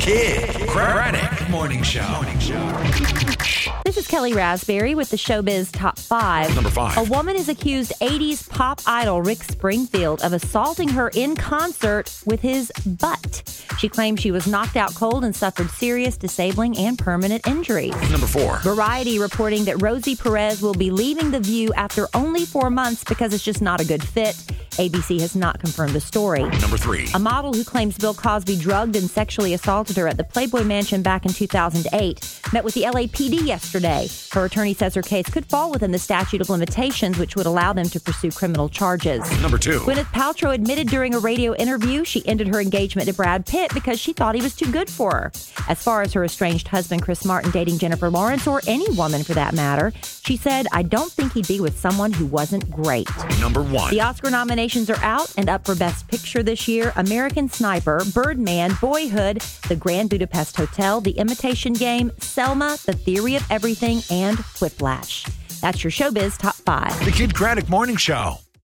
Kid Craddock Morning Show. This is Kelly Raspberry with the Showbiz Top 5. Number 5. A woman is accused 80s pop idol Rick Springfield of assaulting her in concert with his butt. She claims she was knocked out cold and suffered serious, disabling, and permanent injuries. Number 4. Variety reporting that Rosie Perez will be leaving The View after only 4 months because it's just not a good fit. ABC has not confirmed the story. Number 3. A model who claims Bill Cosby drugged and sexually assaulted her at the Playboy Mansion back in 2008 met with the LAPD yesterday. Her attorney says her case could fall within the statute of limitations, which would allow them to pursue criminal charges. Number 2. Gwyneth Paltrow admitted during a radio interview she ended her engagement to Brad Pitt because she thought he was too good for her. As far as her estranged husband Chris Martin dating Jennifer Lawrence, or any woman for that matter, she said, "I don't think he'd be with someone who wasn't great." Number 1. The Oscar nominations are out and up for Best Picture this year. American Sniper, Birdman, Boyhood, The Grand Budapest Hotel, The Imitation Game, Selma, The Theory of Everything, and Whiplash. That's your Showbiz Top 5. The Kid Craddock Morning Show.